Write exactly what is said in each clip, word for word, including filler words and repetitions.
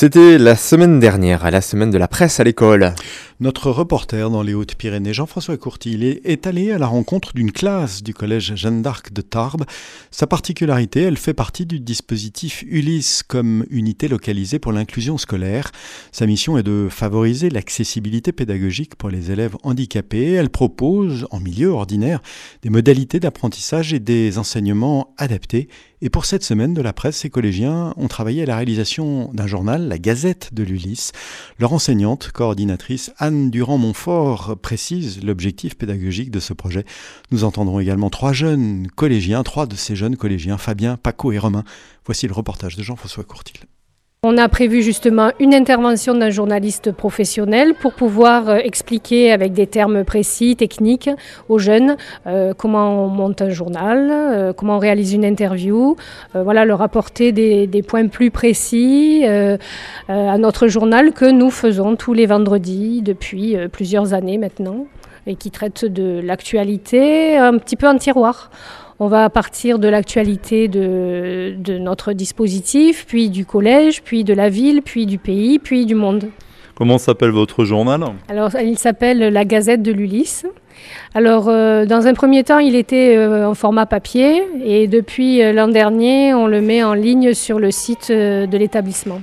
C'était la semaine dernière, à la semaine de la presse à l'école. Notre reporter dans les Hautes-Pyrénées, Jean-François Courtil, est allé à la rencontre d'une classe du collège Jeanne d'Arc de Tarbes. Sa particularité, elle fait partie du dispositif Ulysse comme unité localisée pour l'inclusion scolaire. Sa mission est de favoriser l'accessibilité pédagogique pour les élèves handicapés. Elle propose, en milieu ordinaire, des modalités d'apprentissage et des enseignements adaptés. Et pour cette semaine de la presse, ces collégiens ont travaillé à la réalisation d'un journal, la Gazette de l'Ulysse. Leur enseignante, coordinatrice Anne Durand-Montfort, précise l'objectif pédagogique de ce projet. Nous entendrons également trois jeunes collégiens, trois de ces jeunes collégiens, Fabien, Paco et Romain. Voici le reportage de Jean-François Courtil. On a prévu justement une intervention d'un journaliste professionnel pour pouvoir euh, expliquer avec des termes précis, techniques, aux jeunes euh, comment on monte un journal, euh, comment on réalise une interview, euh, voilà, leur apporter des, des points plus précis euh, euh, à notre journal que nous faisons tous les vendredis depuis euh, plusieurs années maintenant et qui traite de l'actualité un petit peu en tiroir. On va partir de l'actualité de, de notre dispositif, puis du collège, puis de la ville, puis du pays, puis du monde. Comment s'appelle votre journal ? Alors, il s'appelle la Gazette de l'Ulysse. Alors, euh, dans un premier temps, il était euh, en format papier et depuis euh, l'an dernier, on le met en ligne sur le site euh, de l'établissement.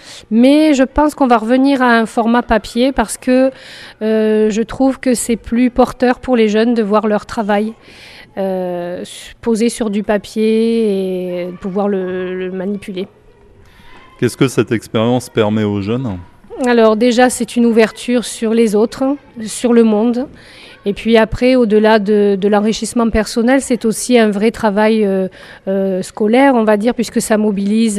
Mais je pense qu'on va revenir à un format papier parce que euh, je trouve que c'est plus porteur pour les jeunes de voir leur travail. Euh, posé sur du papier et pouvoir le, le manipuler. Qu'est-ce que cette expérience permet aux jeunes ? Alors déjà, c'est une ouverture sur les autres, sur le monde. Et puis après, au-delà de, de l'enrichissement personnel, c'est aussi un vrai travail euh, euh, scolaire, on va dire, puisque ça mobilise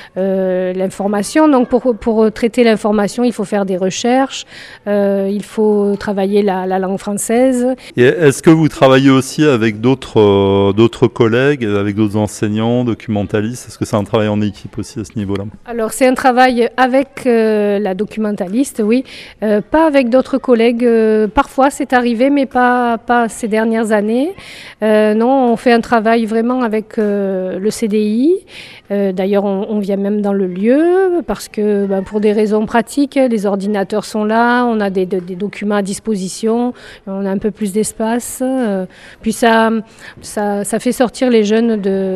euh, l'information. Donc pour, pour traiter l'information, il faut faire des recherches, euh, il faut travailler la, la langue française. Et est-ce que vous travaillez aussi avec d'autres, euh, d'autres collègues, avec d'autres enseignants, documentalistes ? Est-ce que c'est un travail en équipe aussi à ce niveau-là ? Alors c'est un travail avec euh, la documentaliste, oui, euh, pas avec d'autres collègues. Euh, parfois c'est arrivé, mais pas, pas ces dernières années. Euh, non, on fait un travail vraiment avec euh, le C D I. Euh, d'ailleurs, on, on vient même dans le lieu parce que ben, pour des raisons pratiques, les ordinateurs sont là, on a des, des, des documents à disposition, on a un peu plus d'espace. Euh, puis ça, ça, ça fait sortir les jeunes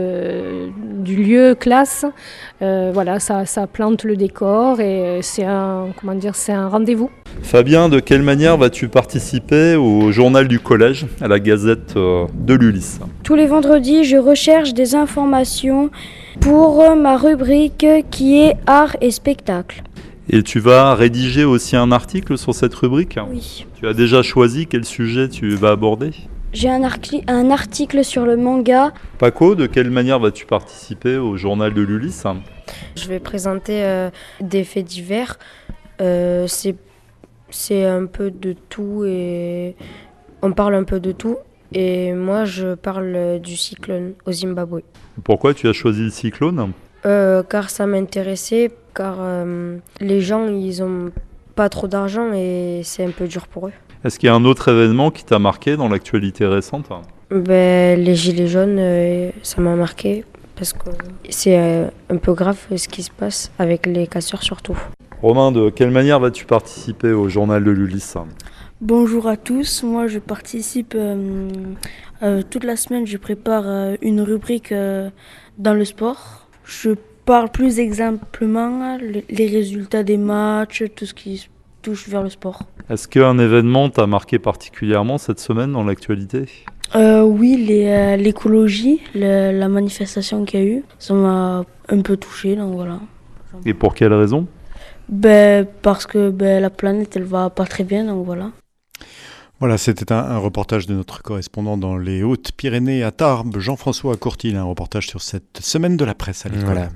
de, du lieu classe. Euh, voilà, ça, ça plante le décor et c'est un, comment dire, c'est un rendez-vous. Fabien, de quelle manière vas-tu participer au journal du collège, à la Gazette de l'Ulysse ? Tous les vendredis, je recherche des informations pour ma rubrique qui est art et spectacle. Et tu vas rédiger aussi un article sur cette rubrique ? Oui. Tu as déjà choisi quel sujet tu vas aborder ? J'ai un, arcli- un article sur le manga. Paco, de quelle manière vas-tu participer au journal de l'Ulysse ? Je vais présenter euh, des faits divers. Euh, c'est, c'est un peu de tout et on parle un peu de tout. Et moi, je parle du cyclone au Zimbabwe. Pourquoi tu as choisi le cyclone ? euh, Car ça m'intéressait, car euh, les gens, ils ont pas trop d'argent et c'est un peu dur pour eux. Est-ce qu'il y a un autre événement qui t'a marqué dans l'actualité récente ? Ben, les gilets jaunes, euh, ça m'a marqué parce que c'est euh, un peu grave ce qui se passe avec les casseurs surtout. Romain, de quelle manière vas-tu participer au journal de l'Ulysse ? Bonjour à tous, moi je participe euh, euh, toute la semaine, je prépare euh, une rubrique euh, dans le sport. Je parle plus exemplement les résultats des matchs, tout ce qui touche vers le sport. Est-ce qu'un événement t'a marqué particulièrement cette semaine dans l'actualité ? euh, Oui, les, euh, l'écologie, le, la manifestation qu'il y a eu, ça m'a un peu touché, donc voilà. Et pour quelle raison ? Ben, parce que ben, la planète elle va pas très bien, donc voilà. Voilà, c'était un, un reportage de notre correspondant dans les Hautes-Pyrénées à Tarbes, Jean-François Courtil, un reportage sur cette semaine de la presse à l'école. Voilà.